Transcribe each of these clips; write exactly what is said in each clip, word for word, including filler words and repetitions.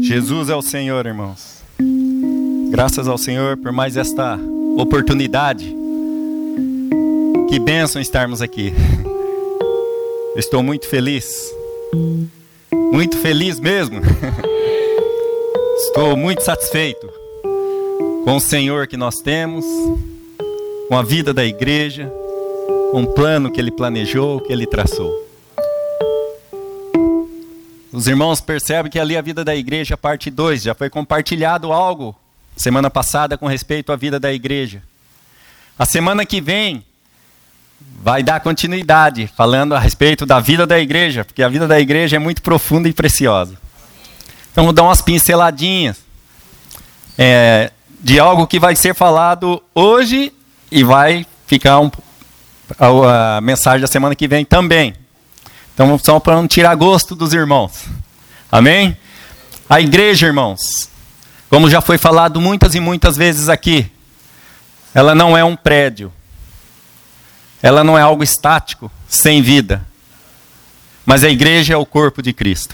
Jesus é o Senhor, irmãos. Graças ao Senhor por mais esta oportunidade. Que bênção estarmos aqui. Eu estou muito feliz. Muito feliz mesmo. Estou muito satisfeito com o Senhor que nós temos, com a vida da igreja, com o plano que Ele planejou, que Ele traçou. Os irmãos percebem que ali a vida da igreja, parte dois, já foi compartilhado algo semana passada com respeito à vida da igreja. A semana que vem vai dar continuidade, falando a respeito da vida da igreja, porque a vida da igreja é muito profunda e preciosa. Então vou dar umas pinceladinhas é, de algo que vai ser falado hoje e vai ficar um, a, a mensagem da semana que vem também. Então, só para não tirar gosto dos irmãos. Amém? A igreja, irmãos, como já foi falado muitas e muitas vezes aqui, ela não é um prédio. Ela não é algo estático, sem vida. Mas a igreja é o corpo de Cristo.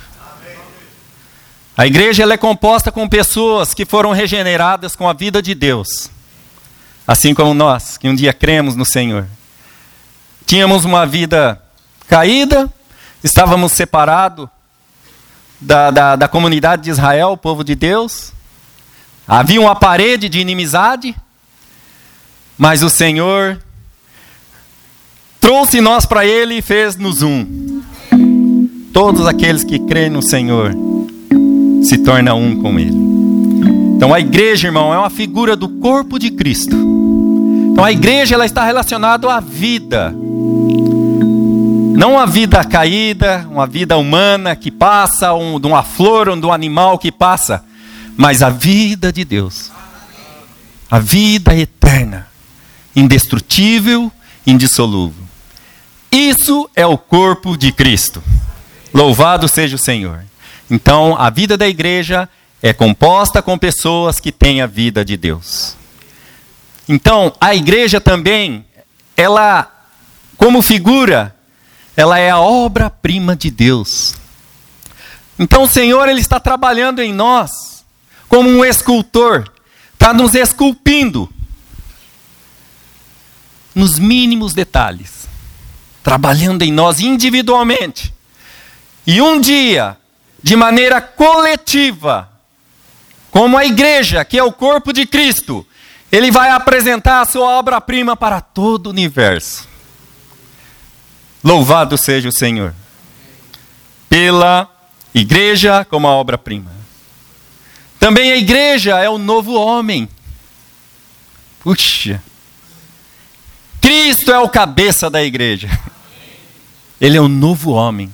A igreja ela é composta com pessoas que foram regeneradas com a vida de Deus. Assim como nós, que um dia cremos no Senhor. Tínhamos uma vida caída, estávamos separados da, da, da comunidade de Israel, o povo de Deus. Havia uma parede de inimizade, mas o Senhor trouxe nós para Ele e fez-nos um. Todos aqueles que creem no Senhor se tornam um com Ele. Então a igreja, irmão, é uma figura do corpo de Cristo. Então a igreja ela está relacionada à vida. Não uma vida caída, uma vida humana que passa, um, de uma flor ou de um animal que passa, mas a vida de Deus. A vida eterna, indestrutível, indissolúvel. Isso é o corpo de Cristo. Louvado seja o Senhor. Então, a vida da igreja é composta com pessoas que têm a vida de Deus. Então, a igreja também, ela, como figura, ela é a obra-prima de Deus. Então o Senhor ele está trabalhando em nós como um escultor. Está nos esculpindo. Nos mínimos detalhes. Trabalhando em nós individualmente. E um dia, de maneira coletiva, como a igreja, que é o corpo de Cristo, Ele vai apresentar a sua obra-prima para todo o universo. Louvado seja o Senhor. Pela igreja como a obra-prima. Também a igreja é o novo homem. Puxa. Cristo é o cabeça da igreja. Ele é o novo homem.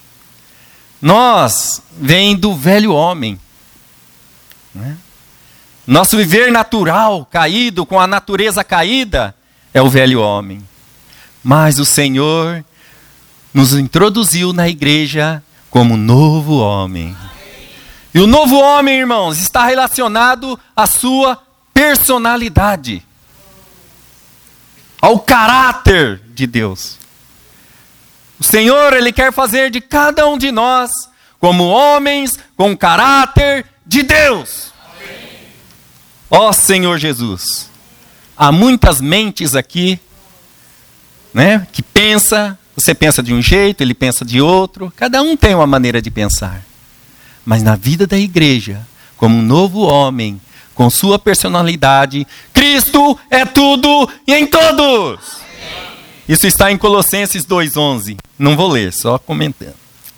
Nós vem do velho homem. Né? Nosso viver natural, caído, com a natureza caída, é o velho homem. Mas o Senhor nos introduziu na igreja como novo homem. E o novo homem, irmãos, está relacionado à sua personalidade. Ao caráter de Deus. O Senhor, Ele quer fazer de cada um de nós como homens com caráter de Deus. Ó Senhor Jesus, há muitas mentes aqui, né, que pensa, você pensa de um jeito, ele pensa de outro, cada um tem uma maneira de pensar. Mas na vida da igreja, como um novo homem, com sua personalidade, Cristo é tudo e em todos. Isso está em Colossenses dois, onze. Não vou ler, só comentando.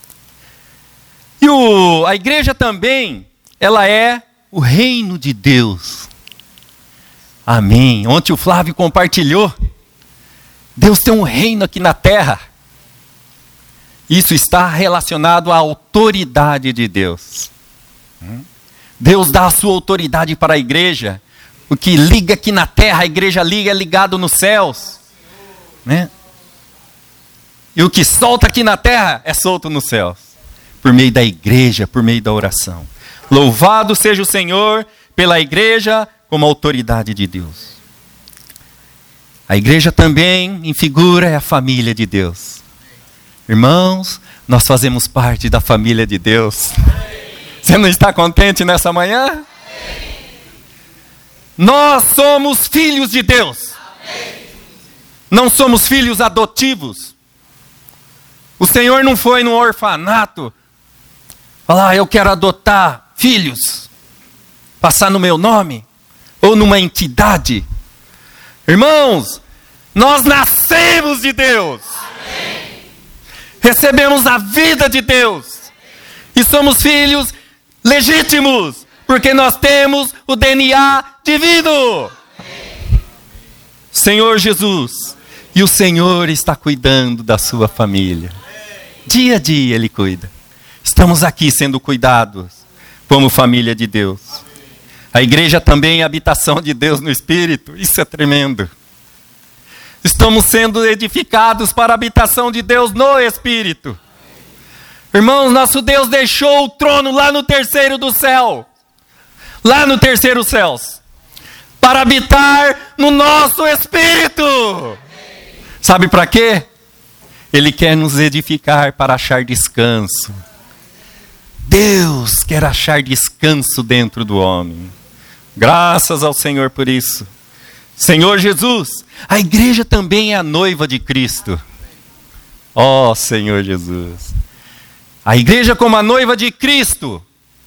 E o, a igreja também, ela é o reino de Deus. Amém. Ontem o Flávio compartilhou. Deus tem um reino aqui na terra. Isso está relacionado à autoridade de Deus. Deus dá a sua autoridade para a igreja. O que liga aqui na terra, a igreja liga, é ligado nos céus. Né? E o que solta aqui na terra é solto nos céus. Por meio da igreja, por meio da oração. Louvado seja o Senhor pela igreja como autoridade de Deus. A igreja também, em figura, é a família de Deus. Irmãos, nós fazemos parte da família de Deus. Você não está contente nessa manhã? Nós somos filhos de Deus. Não somos filhos adotivos. O Senhor não foi no orfanato falar, ah, eu quero adotar filhos, passar no meu nome, ou numa entidade. Irmãos, nós nascemos de Deus. Amém. Recebemos a vida de Deus. E somos filhos legítimos, porque nós temos o D N A divino. Amém. Senhor Jesus, e o Senhor está cuidando da sua família. Dia a dia Ele cuida. Estamos aqui sendo cuidados como família de Deus. A igreja também é habitação de Deus no Espírito. Isso é tremendo. Estamos sendo edificados para a habitação de Deus no Espírito. Irmãos, nosso Deus deixou o trono lá no terceiro do céu. Lá no terceiro céu. Para habitar no nosso Espírito. Sabe para quê? Ele quer nos edificar para achar descanso. Deus quer achar descanso dentro do homem. Graças ao Senhor por isso. Senhor Jesus, a igreja também é a noiva de Cristo. Ó oh, Senhor Jesus. A igreja como a noiva de Cristo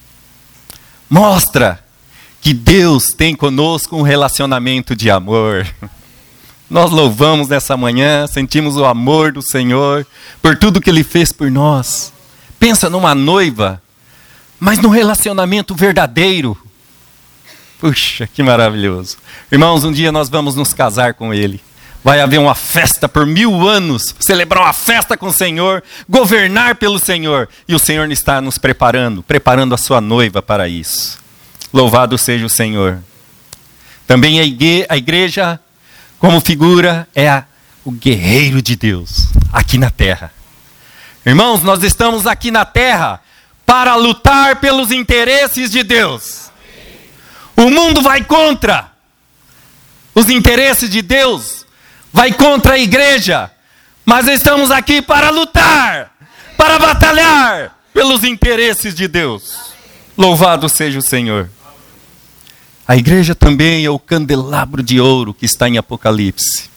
mostra que Deus tem conosco um relacionamento de amor. Nós louvamos nessa manhã, sentimos o amor do Senhor por tudo que Ele fez por nós. Pensa numa noiva, mas num relacionamento verdadeiro. Puxa, que maravilhoso. Irmãos, um dia nós vamos nos casar com Ele. Vai haver uma festa por mil anos, celebrar uma festa com o Senhor, governar pelo Senhor. E o Senhor está nos preparando, preparando a sua noiva para isso. Louvado seja o Senhor. Também a igreja, como figura, é a, o guerreiro de Deus, aqui na terra. Irmãos, nós estamos aqui na terra para lutar pelos interesses de Deus. O mundo vai contra os interesses de Deus, vai contra a igreja, mas estamos aqui para lutar, para batalhar pelos interesses de Deus. Louvado seja o Senhor. A igreja também é o candelabro de ouro que está em Apocalipse.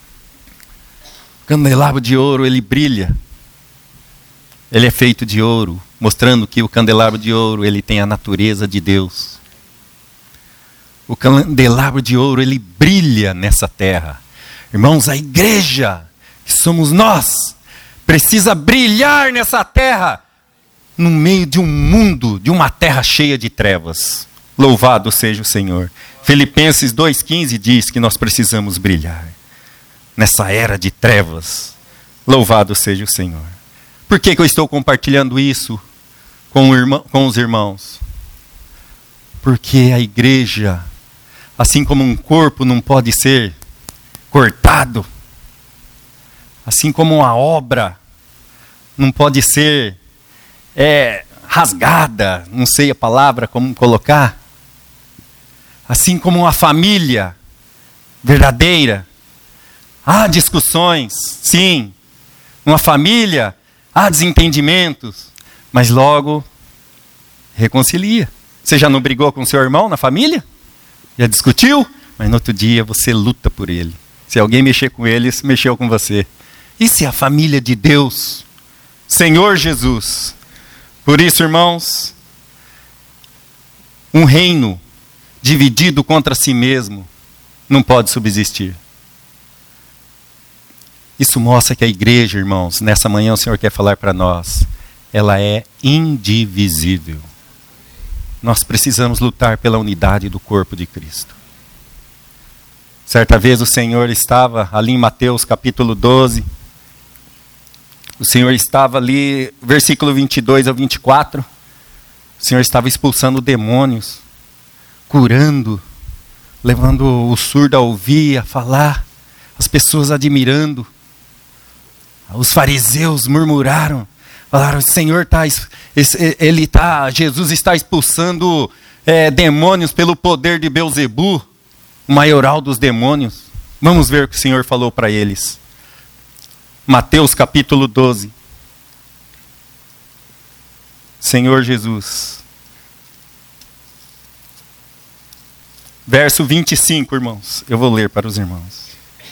O candelabro de ouro, ele brilha. Ele é feito de ouro, mostrando que o candelabro de ouro, ele tem a natureza de Deus. O candelabro de ouro, ele brilha nessa terra. Irmãos, a igreja, que somos nós, precisa brilhar nessa terra, no meio de um mundo, de uma terra cheia de trevas. Louvado seja o Senhor. Filipenses dois quinze diz que nós precisamos brilhar nessa era de trevas. Louvado seja o Senhor. Por que que eu estou compartilhando isso com, o irmão, com os irmãos? Porque a igreja, assim como um corpo não pode ser cortado, assim como uma obra não pode ser é, rasgada, não sei a palavra como colocar, assim como uma família verdadeira, há discussões, sim, uma família, há desentendimentos, mas logo reconcilia. Você já não brigou com seu irmão na família? Já discutiu? Mas no outro dia você luta por ele. Se alguém mexer com ele, isso mexeu com você. Isso é a família de Deus, Senhor Jesus. Por isso, irmãos, um reino dividido contra si mesmo não pode subsistir. Isso mostra que a igreja, irmãos, nessa manhã o Senhor quer falar para nós, ela é indivisível. Nós precisamos lutar pela unidade do corpo de Cristo. Certa vez o Senhor estava ali em Mateus capítulo doze. O Senhor estava ali, versículo vinte e dois ao vinte e quatro. O Senhor estava expulsando demônios, curando, levando o surdo a ouvir, a falar, as pessoas admirando. Os fariseus murmuraram, falaram, o Senhor está, ele está, Jesus está expulsando é, demônios pelo poder de Belzebu, o maioral dos demônios. Vamos ver o que o Senhor falou para eles. Mateus capítulo doze. Senhor Jesus, verso vinte e cinco, irmãos. Eu vou ler para os irmãos.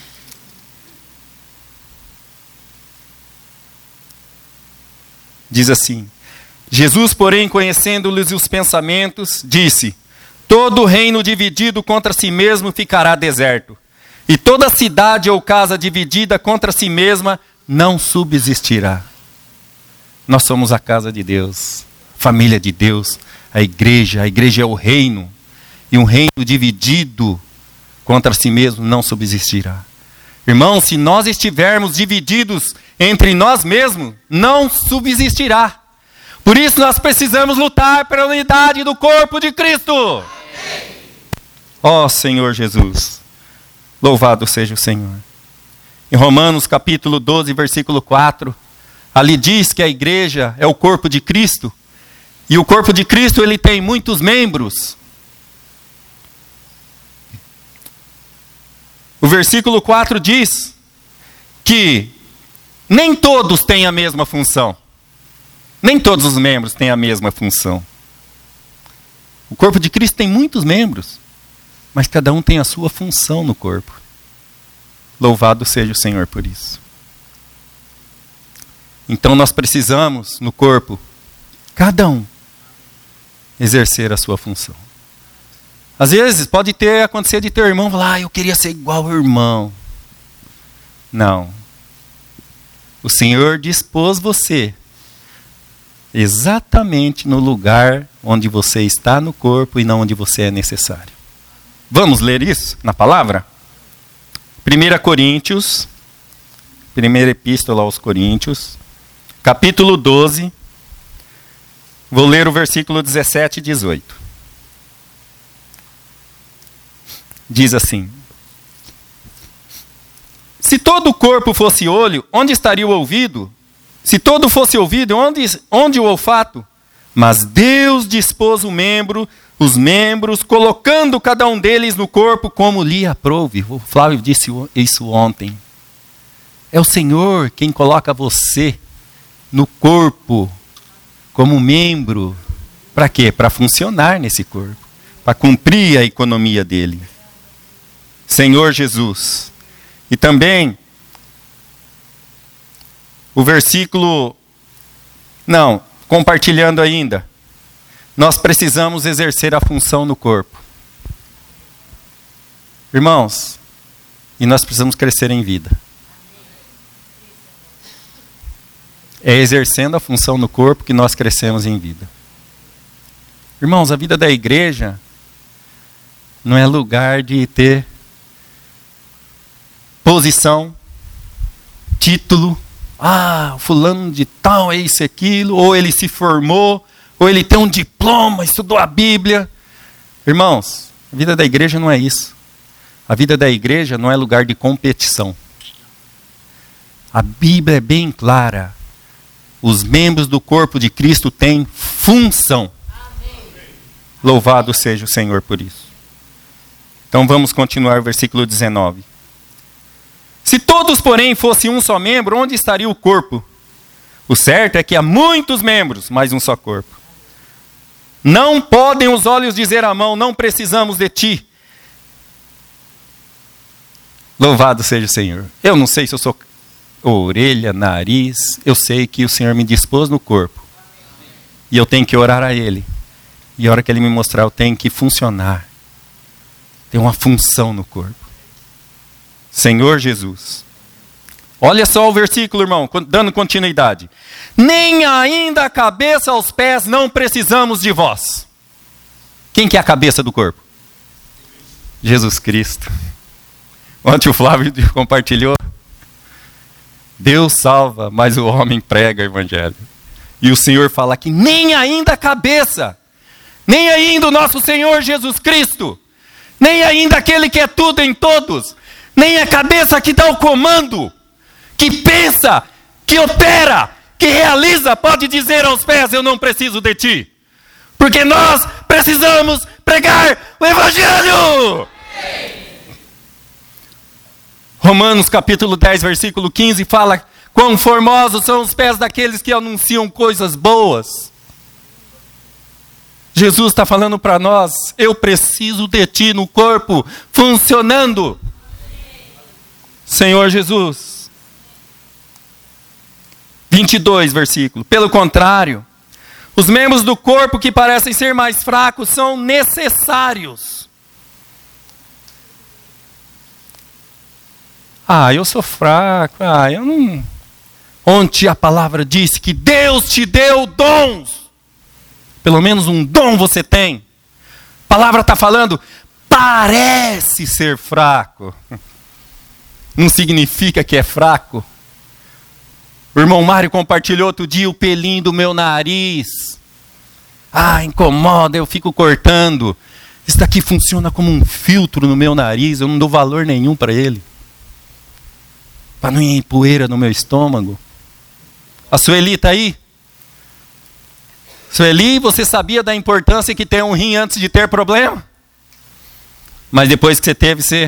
Diz assim: Jesus, porém, conhecendo-lhes os pensamentos, disse: todo reino dividido contra si mesmo ficará deserto, e toda cidade ou casa dividida contra si mesma não subsistirá. Nós somos a casa de Deus, família de Deus, a igreja. A igreja é o reino, e um reino dividido contra si mesmo não subsistirá. Irmãos, se nós estivermos divididos entre nós mesmos, não subsistirá. Por isso nós precisamos lutar pela unidade do corpo de Cristo. Ó Senhor Jesus, louvado seja o Senhor. Em Romanos capítulo doze, versículo quatro, ali diz que a igreja é o corpo de Cristo, e o corpo de Cristo ele tem muitos membros. O versículo quatro diz que nem todos têm a mesma função. Nem todos os membros têm a mesma função. O corpo de Cristo tem muitos membros, mas cada um tem a sua função no corpo. Louvado seja o Senhor por isso. Então nós precisamos, no corpo, cada um, exercer a sua função. Às vezes pode ter acontecer de teu irmão falar: ah, eu queria ser igual ao irmão. Não. O Senhor dispôs você exatamente no lugar onde você está no corpo e não onde você é necessário. Vamos ler isso na palavra? primeira Coríntios, primeira epístola aos Coríntios, capítulo doze, vou ler o versículo dezessete e dezoito. Diz assim: se todo o corpo fosse olho, onde estaria o ouvido? Se todo fosse ouvido, onde, onde o olfato? Mas Deus dispôs o membro, os membros, colocando cada um deles no corpo como lhe aprouve. O Flávio disse isso ontem. É o Senhor quem coloca você no corpo como membro. Para quê? Para funcionar nesse corpo. Para cumprir a economia dele. Senhor Jesus. E também o versículo, não, compartilhando ainda, nós precisamos exercer a função no corpo. Irmãos, e nós precisamos crescer em vida. É exercendo a função no corpo que nós crescemos em vida. Irmãos, a vida da igreja não é lugar de ter posição, título. Ah, fulano de tal é isso e aquilo, ou ele se formou, ou ele tem um diploma, estudou a Bíblia. Irmãos, a vida da igreja não é isso. A vida da igreja não é lugar de competição. A Bíblia é bem clara. Os membros do corpo de Cristo têm função. Amém. Louvado seja o Senhor por isso. Então vamos continuar o versículo dezenove. Se todos, porém, fossem um só membro, onde estaria o corpo? O certo é que há muitos membros, mas um só corpo. Não podem os olhos dizer à mão: não precisamos de ti. Louvado seja o Senhor. Eu não sei se eu sou orelha, nariz. Eu sei que o Senhor me dispôs no corpo. E eu tenho que orar a Ele. E a hora que Ele me mostrar, eu tenho que funcionar. Tem uma função no corpo. Senhor Jesus. Olha só o versículo, irmão, dando continuidade. Nem ainda a cabeça aos pés não precisamos de vós. Quem que é a cabeça do corpo? Jesus Cristo. Ontem o Flávio compartilhou. Deus salva, mas o homem prega o evangelho. E o Senhor fala que nem ainda a cabeça, nem ainda o nosso Senhor Jesus Cristo, nem ainda aquele que é tudo em todos, nem a cabeça que dá o comando, que pensa, que opera, que realiza, pode dizer aos pés: eu não preciso de ti. Porque nós precisamos pregar o Evangelho. Romanos capítulo dez, versículo quinze fala: quão formosos são os pés daqueles que anunciam coisas boas. Jesus está falando para nós, eu preciso de ti no corpo, funcionando. Senhor Jesus. vinte e dois, versículo. Pelo contrário, os membros do corpo que parecem ser mais fracos são necessários. Ah, eu sou fraco. Ah, eu não... Ontem a palavra disse que Deus te deu dons. Pelo menos um dom você tem. A palavra está falando, parece ser fraco. Não significa que é fraco. O irmão Mário compartilhou outro dia o pelinho do meu nariz. Ah, incomoda, eu fico cortando. Isso daqui funciona como um filtro no meu nariz, eu não dou valor nenhum para ele. Para não ir poeira no meu estômago. A Sueli está aí? Sueli, você sabia da importância que tem um rim antes de ter problema? Mas depois que você teve, você...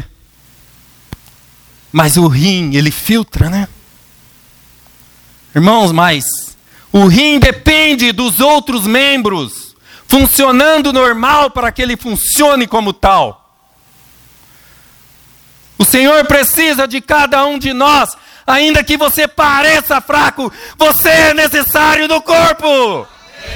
Mas o rim, ele filtra, né? Irmãos, mas o rim depende dos outros membros, funcionando normal para que ele funcione como tal. O Senhor precisa de cada um de nós, ainda que você pareça fraco, você é necessário no corpo.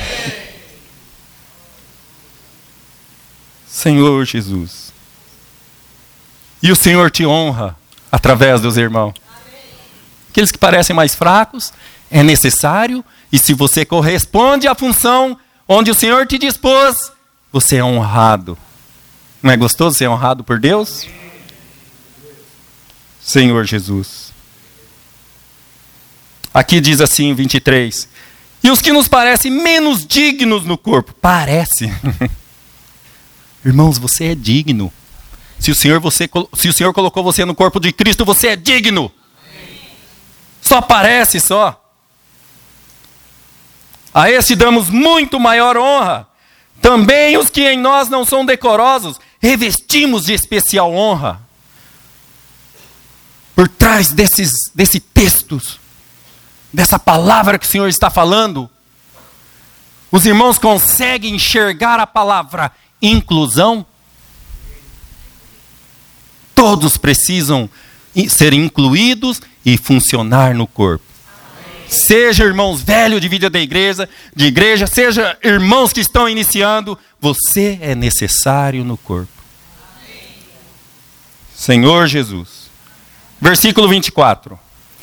Senhor Jesus. E o Senhor te honra através dos irmãos. Aqueles que parecem mais fracos, é necessário, e se você corresponde à função onde o Senhor te dispôs, você é honrado. Não é gostoso ser honrado por Deus? Senhor Jesus. Aqui diz assim, vinte e três. E os que nos parecem menos dignos no corpo. Parece. Irmãos, você é digno. Se o Senhor, você, se o Senhor colocou você no corpo de Cristo, você é digno. Só parece, só. A esse damos muito maior honra. Também os que em nós não são decorosos, revestimos de especial honra. Por trás desses, desse texto, dessa palavra que o Senhor está falando, os irmãos conseguem enxergar a palavra inclusão? Todos precisam ser incluídos e funcionar no corpo. Amém. Seja irmãos velhos de vida da igreja, de igreja, seja irmãos que estão iniciando, você é necessário no corpo. Amém. Senhor Jesus. Versículo vinte e quatro.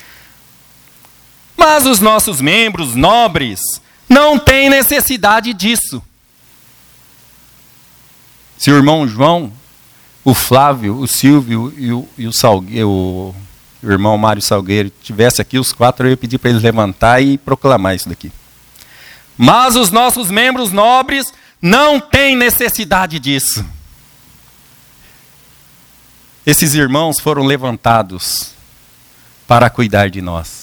Mas os nossos membros nobres não têm necessidade disso. Se o irmão João, o Flávio, o Silvio e o, e o, Salgue, o, o irmão Mário Salgueiro tivesse aqui, os quatro, eu ia pedir para eles levantar e proclamar isso daqui. Mas os nossos membros nobres não têm necessidade disso. Esses irmãos foram levantados para cuidar de nós.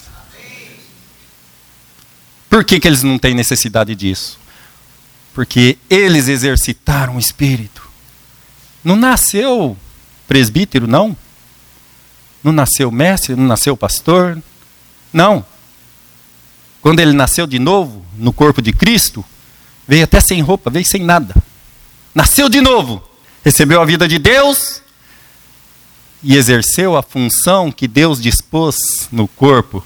Por que que eles não têm necessidade disso? Porque eles exercitaram o Espírito. Não nasceu presbítero, não. Não nasceu mestre, não nasceu pastor. Não. Quando ele nasceu de novo, no corpo de Cristo, veio até sem roupa, veio sem nada. Nasceu de novo. Recebeu a vida de Deus e exerceu a função que Deus dispôs no corpo.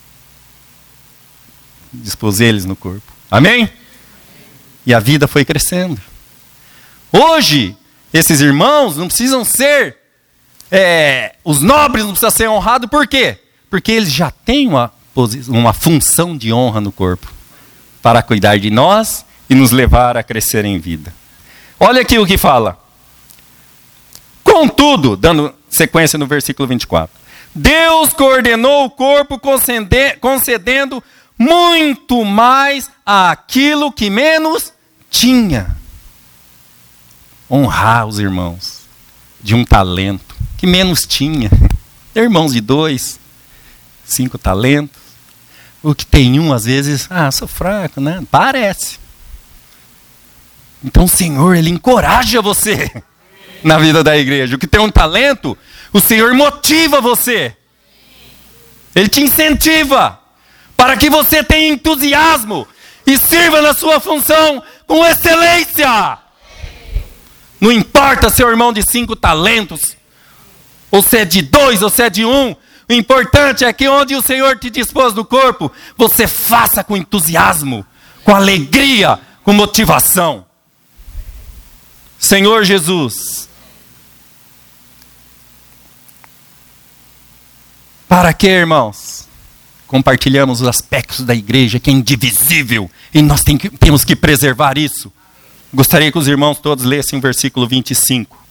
Dispôs eles no corpo. Amém? E a vida foi crescendo. Hoje, esses irmãos não precisam ser, é, os nobres não precisam ser honrados, por quê? Porque eles já têm uma, uma função de honra no corpo, para cuidar de nós e nos levar a crescer em vida. Olha aqui o que fala. Contudo, dando sequência no versículo vinte e quatro. Deus coordenou o corpo concedendo muito mais àquilo que menos tinha. Honrar os irmãos de um talento que menos tinha. Irmãos de dois, cinco talentos. O que tem um, às vezes, ah, sou fraco, né? Parece. Então o Senhor, Ele encoraja você na vida da igreja. O que tem um talento, o Senhor motiva você. Ele te incentiva para que você tenha entusiasmo e sirva na sua função com excelência. Não importa se é o irmão de cinco talentos, ou se é de dois, ou se é de um. O importante é que onde o Senhor te dispôs do corpo, você faça com entusiasmo, com alegria, com motivação. Senhor Jesus, para que, irmãos, compartilhamos os aspectos da igreja que é indivisível e nós tem que, temos que preservar isso? Gostaria que os irmãos todos lessem o versículo vinte e cinco.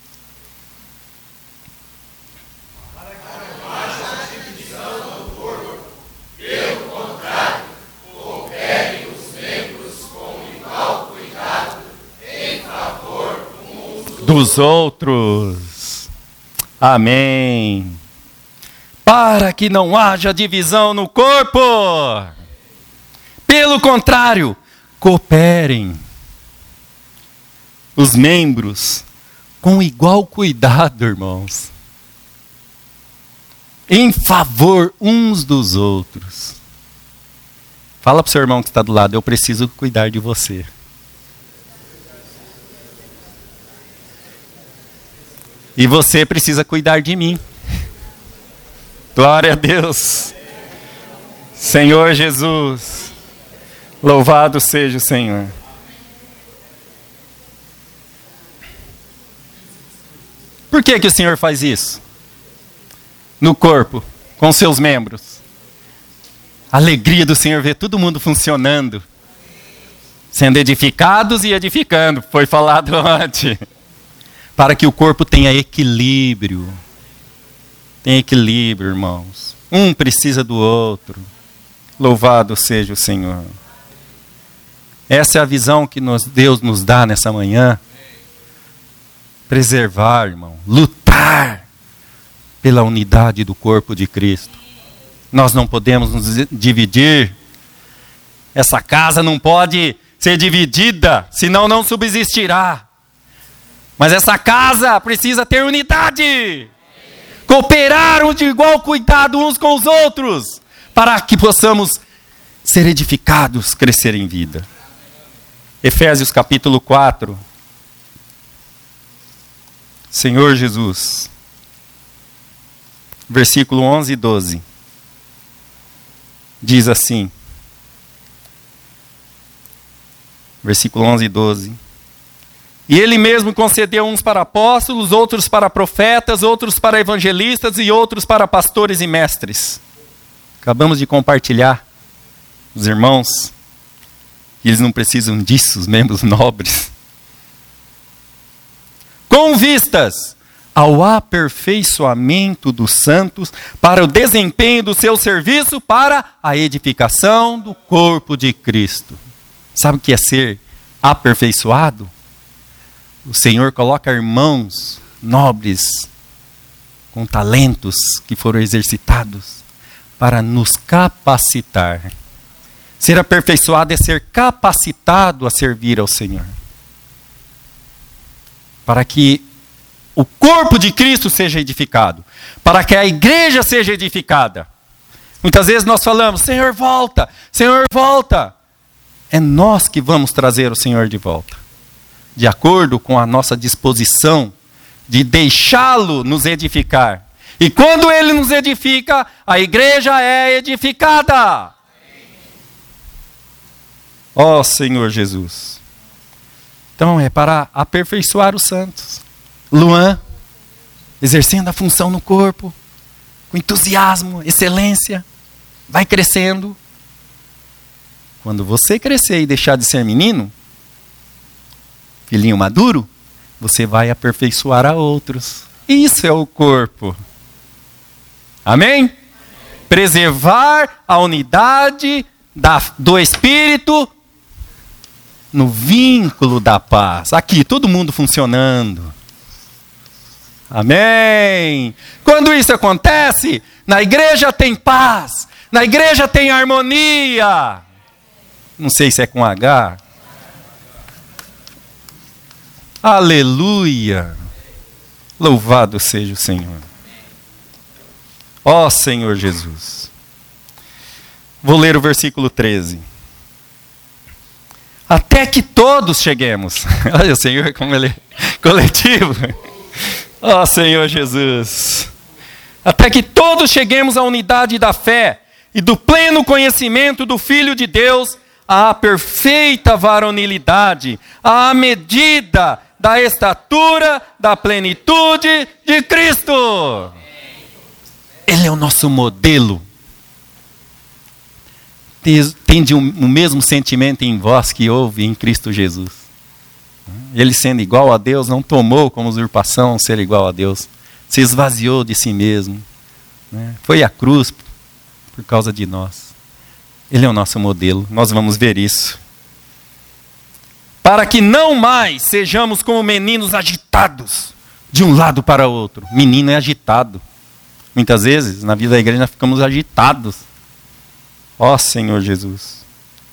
Dos outros. Amém. Para que não haja divisão no corpo. Pelo contrário, cooperem os membros com igual cuidado, irmãos, em favor uns dos outros. Fala para o seu irmão que está do lado: eu preciso cuidar de você. E você precisa cuidar de mim. Glória a Deus. Senhor Jesus, louvado seja o Senhor. Por que que o Senhor faz isso? No corpo, com seus membros. A alegria do Senhor ver todo mundo funcionando, sendo edificados e edificando, foi falado antes. Para que o corpo tenha equilíbrio. Tem equilíbrio, irmãos. Um precisa do outro. Louvado seja o Senhor. Essa é a visão que nós, Deus nos dá nessa manhã. Preservar, irmão. Lutar pela unidade do corpo de Cristo. Nós não podemos nos dividir. Essa casa não pode ser dividida, senão não subsistirá. Mas essa casa precisa ter unidade. Cooperar de igual cuidado uns com os outros, para que possamos ser edificados, crescer em vida. Efésios capítulo quatro. Senhor Jesus. Versículo onze e doze. Diz assim. Versículo onze e doze. E ele mesmo concedeu uns para apóstolos, outros para profetas, outros para evangelistas e outros para pastores e mestres. Acabamos de compartilhar, os irmãos, que eles não precisam disso, os membros nobres. Com vistas ao aperfeiçoamento dos santos, para o desempenho do seu serviço, para a edificação do corpo de Cristo. Sabe o que é ser aperfeiçoado? O Senhor coloca irmãos nobres, com talentos que foram exercitados, para nos capacitar. Ser aperfeiçoado é ser capacitado a servir ao Senhor. Para que o corpo de Cristo seja edificado. Para que a igreja seja edificada. Muitas vezes nós falamos: Senhor, volta, Senhor, volta. É nós que vamos trazer o Senhor de volta. De acordo com a nossa disposição de deixá-lo nos edificar. E quando ele nos edifica, a igreja é edificada. Ó Senhor Jesus. Então é para aperfeiçoar os santos. Luan, exercendo a função no corpo, com entusiasmo, excelência, vai crescendo. Quando você crescer e deixar de ser menino, filhinho maduro, você vai aperfeiçoar a outros. Isso é o corpo. Amém? Amém. Preservar a unidade da, do Espírito no vínculo da paz. Aqui, todo mundo funcionando. Amém? Quando isso acontece, na igreja tem paz, na igreja tem harmonia. Não sei se é com H. Aleluia! Louvado seja o Senhor. Ó Senhor Jesus. Vou ler o versículo treze. Até que todos cheguemos. Olha o Senhor como ele é coletivo. Ó Senhor Jesus. Até que todos cheguemos à unidade da fé e do pleno conhecimento do Filho de Deus, à perfeita varonilidade, à medida da estatura da plenitude de Cristo. Ele é o nosso modelo. Tende o mesmo sentimento em vós que houve em Cristo Jesus. Ele, sendo igual a Deus, não tomou como usurpação ser igual a Deus. Se esvaziou de si mesmo. Né? Foi à cruz por causa de nós. Ele é o nosso modelo. Nós vamos ver isso. Para que não mais sejamos como meninos agitados de um lado para o outro. Menino é agitado. Muitas vezes, na vida da igreja, nós ficamos agitados. Ó Senhor Jesus.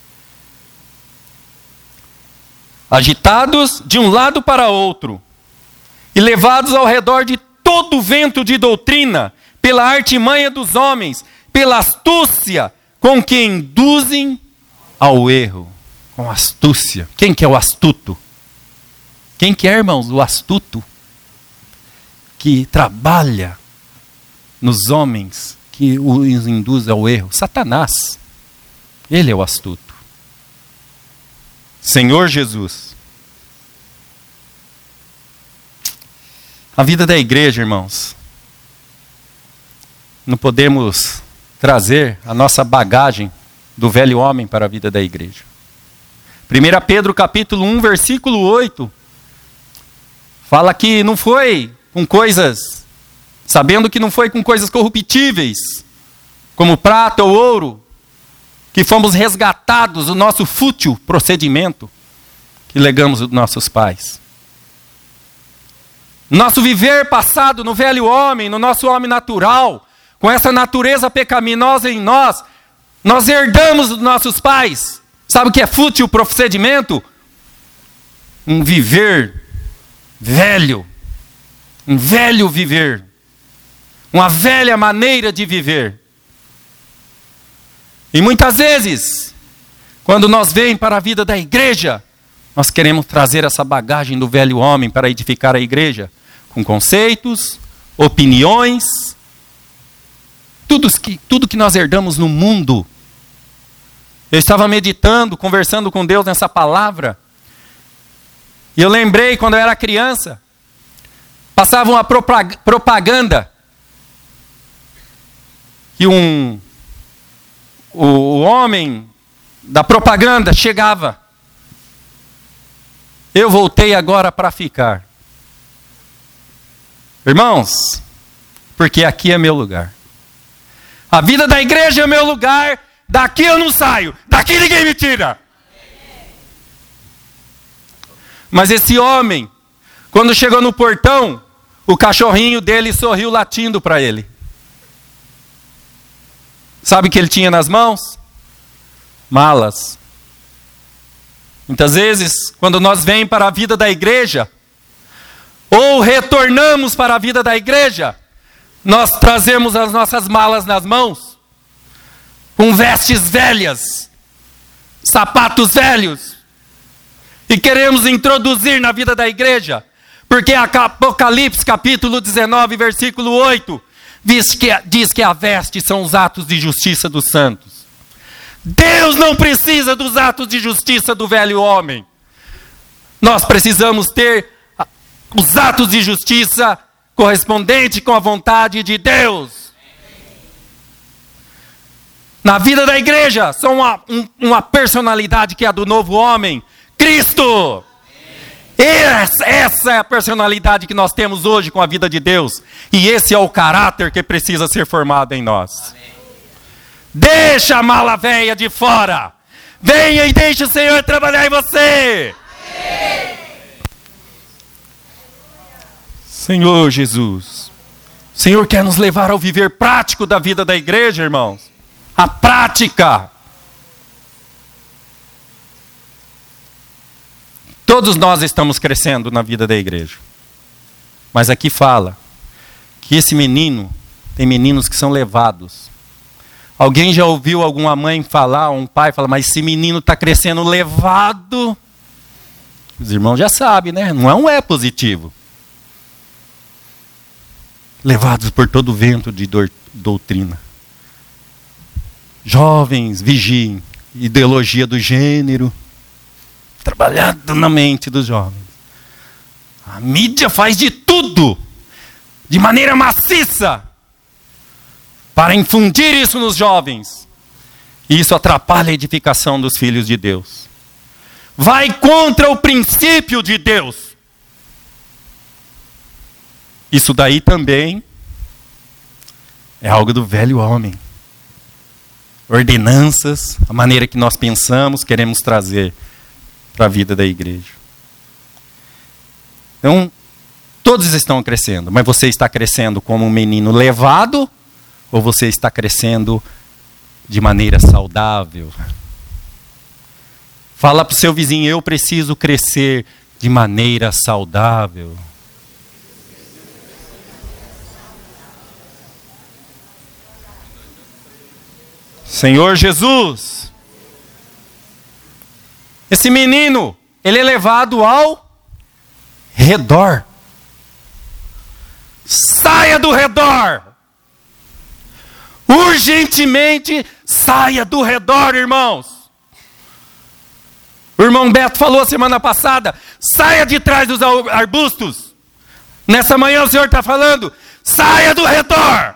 Agitados de um lado para outro. E levados ao redor de todo o vento de doutrina, pela artimanha dos homens, pela astúcia com que induzem ao erro. Com astúcia. Quem que é o astuto? Quem que é, irmãos, o astuto? Que trabalha nos homens, que os induz ao erro. Satanás. Ele é o astuto. Senhor Jesus. A vida da igreja, irmãos. Não podemos trazer a nossa bagagem do velho homem para a vida da igreja. primeira Pedro capítulo um, versículo oito. Fala que não foi com coisas, sabendo que não foi com coisas corruptíveis, como prata ou ouro, que fomos resgatados do nosso fútil procedimento que legamos dos nossos pais. Nosso viver passado no velho homem, no nosso homem natural, com essa natureza pecaminosa em nós, nós herdamos dos nossos pais. Sabe o que é fútil procedimento? Um viver velho, um velho viver, uma velha maneira de viver. E muitas vezes, quando nós vemos para a vida da igreja, nós queremos trazer essa bagagem do velho homem para edificar a igreja, com conceitos, opiniões, tudo que, tudo que nós herdamos no mundo. Eu estava meditando, conversando com Deus nessa palavra, e eu lembrei quando eu era criança, passava uma propaganda, que um, o homem da propaganda chegava. Eu voltei agora para ficar. Irmãos, porque aqui é meu lugar. A vida da igreja é meu lugar, daqui eu não saio, daqui ninguém me tira. Mas esse homem, quando chegou no portão, o cachorrinho dele sorriu latindo para ele. Sabe o que ele tinha nas mãos? Malas. Muitas vezes, quando nós vemos para a vida da igreja, ou retornamos para a vida da igreja, nós trazemos as nossas malas nas mãos, com vestes velhas, sapatos velhos, e queremos introduzir na vida da igreja, porque Apocalipse capítulo dezenove, versículo oito, diz que, diz que a veste são os atos de justiça dos santos. Deus não precisa dos atos de justiça do velho homem. Nós precisamos ter os atos de justiça correspondentes com a vontade de Deus. Na vida da igreja, são uma, um, uma personalidade que é a do novo homem, Cristo. Essa, essa é a personalidade que nós temos hoje com a vida de Deus. E esse é o caráter que precisa ser formado em nós. Deixa a mala velha de fora. Venha e deixe o Senhor trabalhar em você. Amém. Senhor Jesus. O Senhor quer nos levar ao viver prático da vida da igreja, irmãos. A prática. Todos nós estamos crescendo na vida da igreja. Mas aqui fala que esse menino, tem meninos que são levados Alguém já ouviu alguma mãe falar, um pai falar, mas esse menino está crescendo levado? Os irmãos já sabem, né? Não é um é positivo. Levados por todo o vento de doutrina. Jovens, vigiem. Ideologia do gênero. Trabalhado na mente dos jovens. A mídia faz de tudo. De maneira maciça. Para infundir isso nos jovens. E isso atrapalha a edificação dos filhos de Deus. Vai contra o princípio de Deus. Isso daí também é algo do velho homem. Ordenanças, a maneira que nós pensamos, queremos trazer para a vida da igreja. Então, todos estão crescendo, mas você está crescendo como um menino levado ou você está crescendo de maneira saudável? Fala para o seu vizinho, eu preciso crescer de maneira saudável. Senhor Jesus, esse menino, ele é levado ao redor. Saia do redor. Urgentemente, saia do redor, irmãos. O irmão Beto falou semana passada, saia de trás dos arbustos. Nessa manhã o Senhor está falando, saia do redor.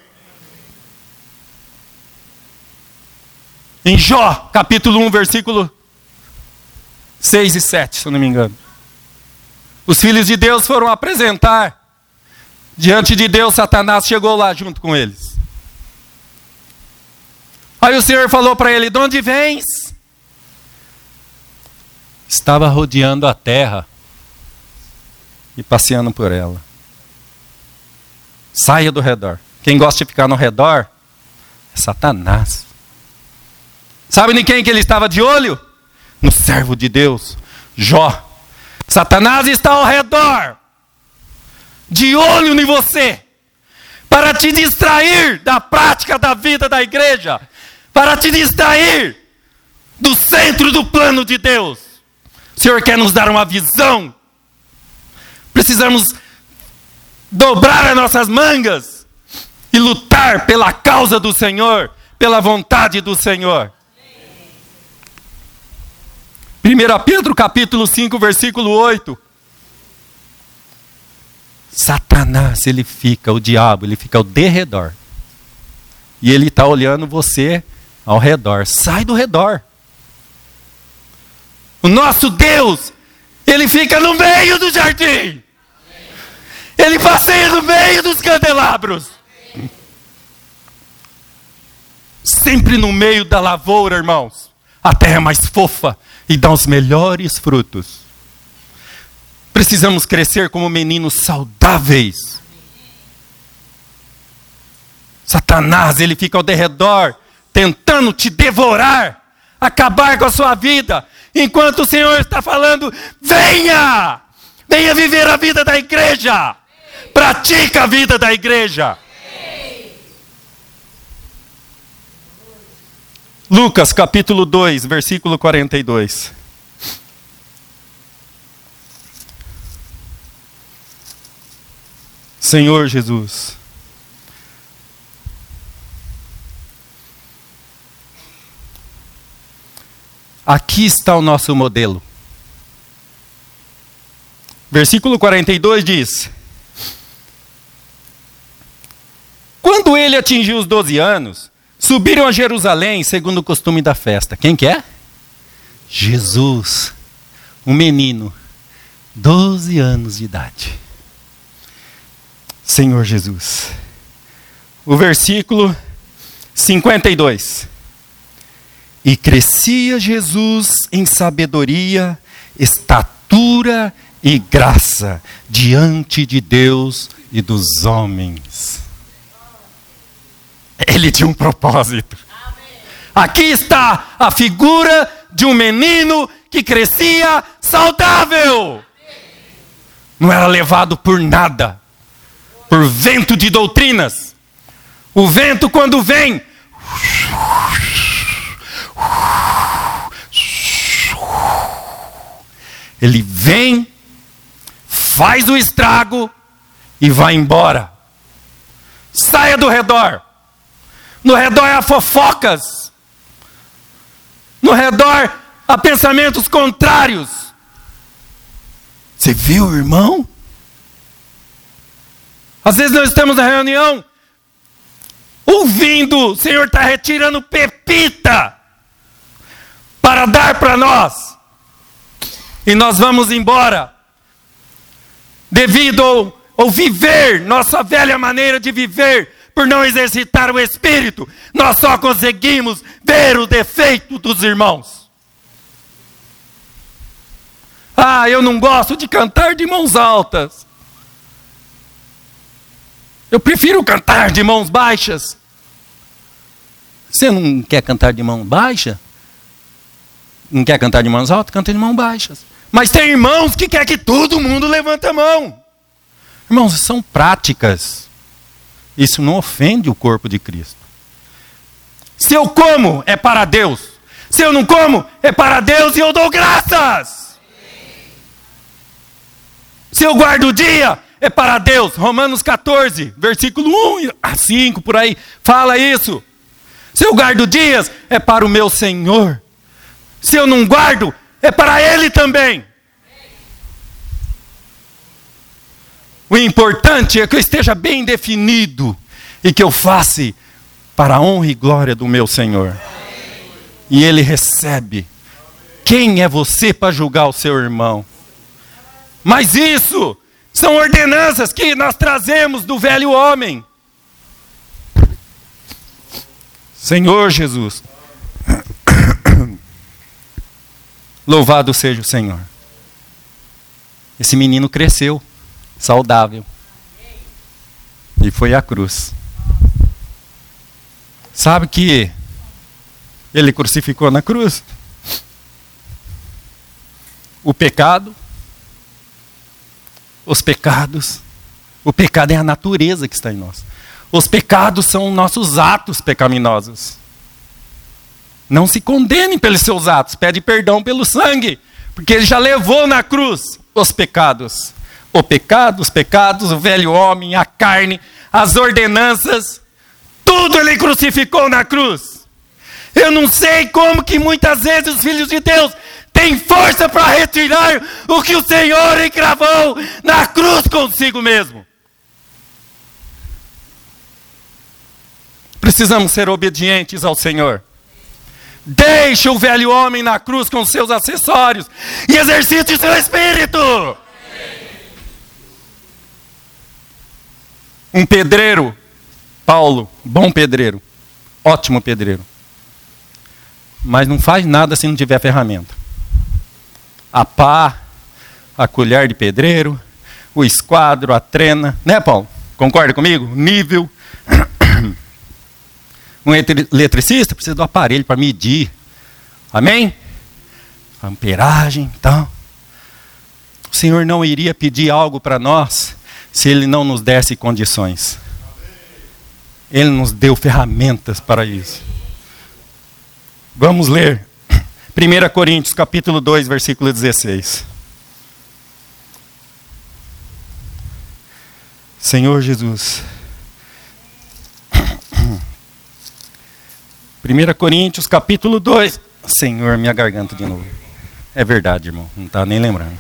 Em Jó, capítulo um, versículo seis e sete, se eu não me engano. Os filhos de Deus foram apresentar. Diante de Deus, Satanás chegou lá junto com eles. Aí o Senhor falou para ele, de onde vens? Estava rodeando a terra e passeando por ela. Saia do redor. Quem gosta de ficar no redor é Satanás. Sabe em quem que ele estava de olho? No servo de Deus, Jó. Satanás está ao redor, de olho em você, para te distrair da prática da vida da igreja, para te distrair do centro do plano de Deus. O Senhor quer nos dar uma visão. Precisamos dobrar as nossas mangas e lutar pela causa do Senhor, pela vontade do Senhor. primeiro Pedro capítulo cinco, versículo oito. Satanás, ele fica, o diabo, ele fica ao derredor. E ele está olhando você ao redor. Sai do redor. O nosso Deus, ele fica no meio do jardim. Ele passeia no meio dos candelabros. Sempre no meio da lavoura, irmãos. A terra é mais fofa e dá os melhores frutos. Precisamos crescer como meninos saudáveis. Satanás, ele fica ao derredor, tentando te devorar, acabar com a sua vida, enquanto o Senhor está falando, venha, venha viver a vida da igreja, pratica a vida da igreja. Lucas capítulo dois, versículo quarenta e dois. Senhor Jesus, aqui está o nosso modelo. Versículo quarenta e dois diz: quando ele atingiu os doze anos, subiram a Jerusalém segundo o costume da festa. Quem que é? Jesus, um menino, doze anos de idade. Senhor Jesus. O versículo cinquenta e dois. E crescia Jesus em sabedoria, estatura e graça diante de Deus e dos homens. Ele tinha um propósito. Aqui está a figura de um menino que crescia saudável. Não era levado por nada, por vento de doutrinas. O vento, quando vem, Ele vem, faz o estrago e vai embora. Saia do redor. No redor há fofocas. No redor há pensamentos contrários. Você viu, irmão? Às vezes nós estamos na reunião, ouvindo, o Senhor está retirando pepita para dar para nós. E nós vamos embora. Devido ao, ao viver, nossa velha maneira de viver, por não exercitar o Espírito, nós só conseguimos ver o defeito dos irmãos. Ah, eu não gosto de cantar de mãos altas. Eu prefiro cantar de mãos baixas. Você não quer cantar de mão baixa? Não quer cantar de mãos altas? Canta de mãos baixas. Mas tem irmãos que quer que todo mundo levante a mão. Irmãos, são práticas. Isso não ofende o corpo de Cristo. Se eu como, é para Deus. Se eu não como, é para Deus e eu dou graças. Se eu guardo o dia, é para Deus. Romanos catorze, versículo um a cinco, por aí, fala isso. Se eu guardo dias, é para o meu Senhor. Se eu não guardo, é para Ele também. O importante é que eu esteja bem definido e que eu faça para a honra e glória do meu Senhor. E Ele recebe. Quem é você para julgar o seu irmão? Mas isso são ordenanças que nós trazemos do velho homem. Senhor Jesus. Louvado seja o Senhor. Esse menino cresceu, saudável. E foi à cruz. Sabe que ele crucificou na cruz? O pecado. Os pecados. O pecado é a natureza que está em nós. Os pecados são nossos atos pecaminosos. Não se condenem pelos seus atos. Pede perdão pelo sangue. Porque Ele já levou na cruz os pecados. O pecado, os pecados, o velho homem, a carne, as ordenanças. Tudo Ele crucificou na cruz. Eu não sei como que muitas vezes os filhos de Deus têm força para retirar o que o Senhor encravou na cruz consigo mesmo. Precisamos ser obedientes ao Senhor. Deixe o velho homem na cruz com seus acessórios e exercite seu espírito. Um pedreiro, Paulo, bom pedreiro, ótimo pedreiro, mas não faz nada se não tiver ferramenta. A pá, a colher de pedreiro, o esquadro, a trena, né, Paulo? Concorda comigo? Nível. Um eletricista precisa do aparelho para medir. Amém? A amperagem, então. O Senhor não iria pedir algo para nós se Ele não nos desse condições. Ele nos deu ferramentas para isso. Vamos ler primeira Coríntios, capítulo dois, versículo dezesseis. Senhor Jesus. primeira Coríntios, capítulo dois. Senhor, minha garganta de novo. É verdade, irmão. Não está nem lembrando.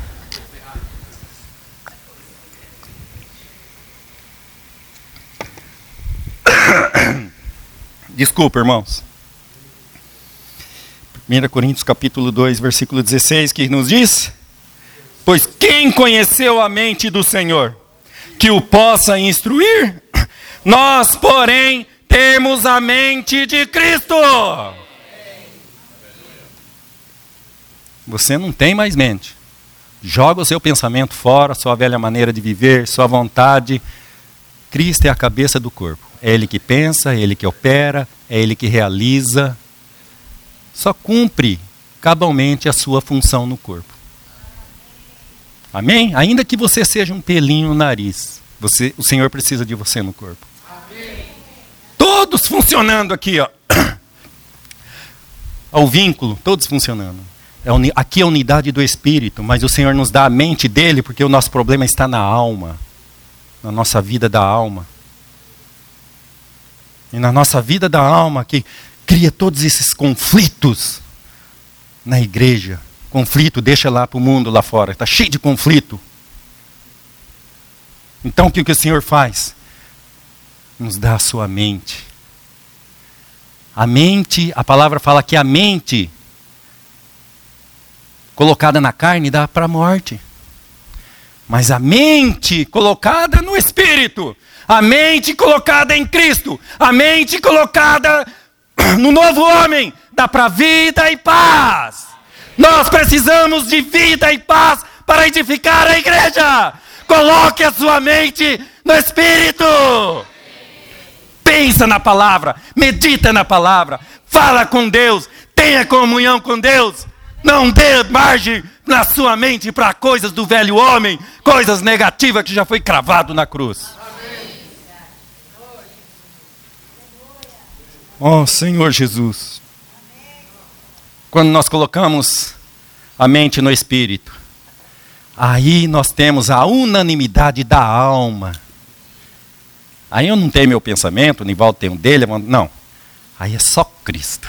Desculpa, irmãos. primeira Coríntios, capítulo dois, versículo dezesseis, que nos diz: pois quem conheceu a mente do Senhor, que o possa instruir? Nós, porém, temos a mente de Cristo. Você não tem mais mente. Joga o seu pensamento fora, sua velha maneira de viver, sua vontade. Cristo é a cabeça do corpo. É Ele que pensa, é Ele que opera, é Ele que realiza. Só cumpre cabalmente a sua função no corpo. Amém? Ainda que você seja um pelinho no nariz, você, o Senhor precisa de você no corpo. Todos funcionando aqui, ó. Ao vínculo, todos funcionando. Aqui é a unidade do Espírito, mas o Senhor nos dá a mente dele, porque o nosso problema está na alma, na nossa vida da alma. E na nossa vida da alma, que cria todos esses conflitos na igreja. Conflito, deixa lá para o mundo lá fora, está cheio de conflito. Então o que, que o Senhor faz? Nos dá a sua mente. A mente, a palavra fala que a mente colocada na carne dá para a morte. Mas a mente colocada no Espírito, a mente colocada em Cristo, a mente colocada no novo homem, dá para vida e paz. Nós precisamos de vida e paz para edificar a igreja. Coloque a sua mente no Espírito. Pensa na palavra, medita na palavra, fala com Deus, tenha comunhão com Deus. Não dê margem na sua mente para coisas do velho homem, coisas negativas que já foi cravado na cruz. Oh, Senhor Jesus. Quando nós colocamos a mente no Espírito, aí nós temos a unanimidade da alma. Aí eu não tenho meu pensamento, o Nivaldo tem um dele, não. Aí é só Cristo.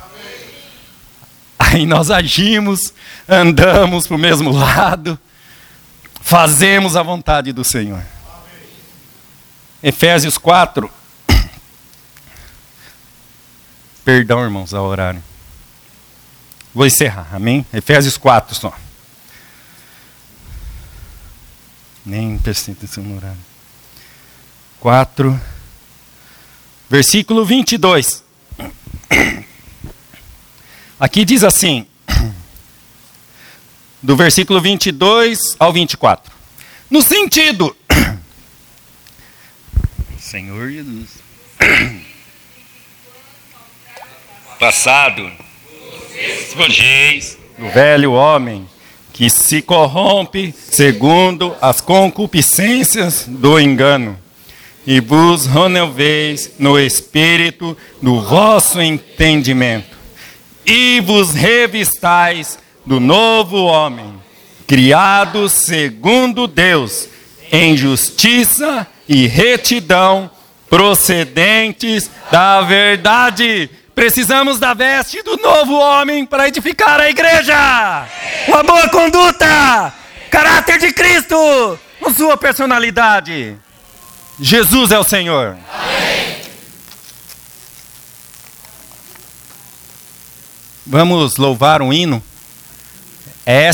Aí nós agimos, andamos para o mesmo lado, fazemos a vontade do Senhor. Efésios quatro. Perdão, irmãos, ao horário. Vou encerrar, amém? Efésios quatro só. Nem prestei atenção no horário. quatro, versículo vinte e dois. Aqui diz assim, do versículo vinte e dois ao vinte e quatro. No sentido, Senhor Jesus, passado, espongeis do velho homem, que se corrompe segundo as concupiscências do engano, e vos renoveis no espírito do vosso entendimento, e vos revistais do novo homem, criado segundo Deus, em justiça e retidão, procedentes da verdade. Precisamos da veste do novo homem para edificar a igreja. Uma boa conduta, caráter de Cristo, com sua personalidade. Jesus é o Senhor. Amém. Vamos louvar um hino. É